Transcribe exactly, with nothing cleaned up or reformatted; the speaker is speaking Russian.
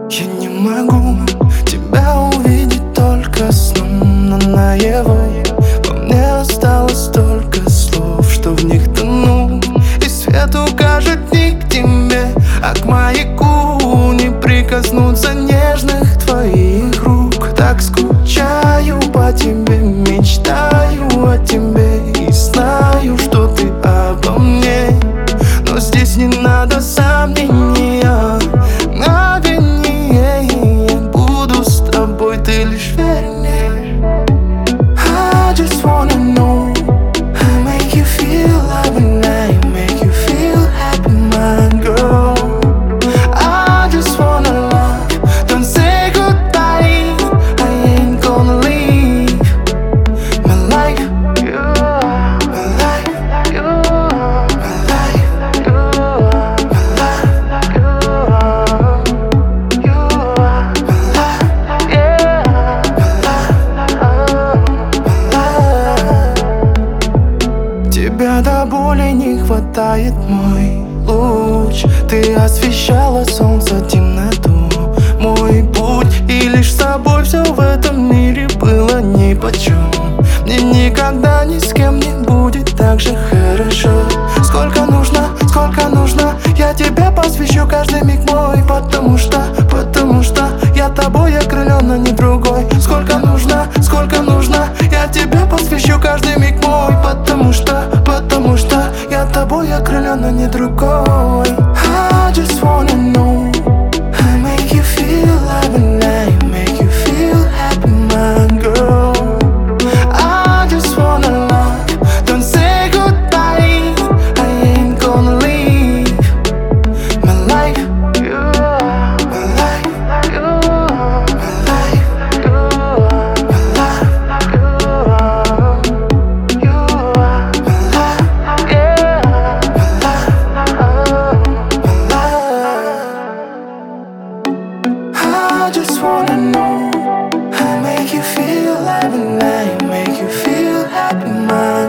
Я не могу тебя увидеть только сном, но наяву во мне осталось столько слов, что в них тону. И свет укажет не к тебе, а к маяку. Не прикоснуться нежных твоих рук. Так скучаю по тебе, мечтаю о тебе и знаю, что ты обо мне. Но здесь не надо сомнения, мгновение. Я буду с тобой, ты лишь верь мне. I just wanna know, I make you feel love and I make you feel happy, my girl. I just wanna love, don't say goodbye. I ain't gonna leave. My life, you are my life, you are my life, you are my life, you are, you are my life, yeah, my life. Тебя до боли не хватает, мой луч. Ты освещала солнце темноту, мой путь. И лишь с тобой все в этом мире было нипочем. Мне никогда ни с кем не будет так же хорошо. Сколько нужно, сколько нужно, я тебе посвящу каждый миг мой. Потому что, потому что я тобой окрылен, а не другой. Сколько нужно, сколько нужно, я тебе посвящу каждый миг мой. Потому что, потому что я тобой окрылен, а не другой. I just wanna know, I make you feel love and I make you feel happy, my girl. I just wanna love, don't say goodbye. I ain't gonna leave. My life, you are my life, you are my life, you are my life, you are, you are my life, yeah, my life, my life. I just wanna know, I make you feel alive and I make you feel happy, my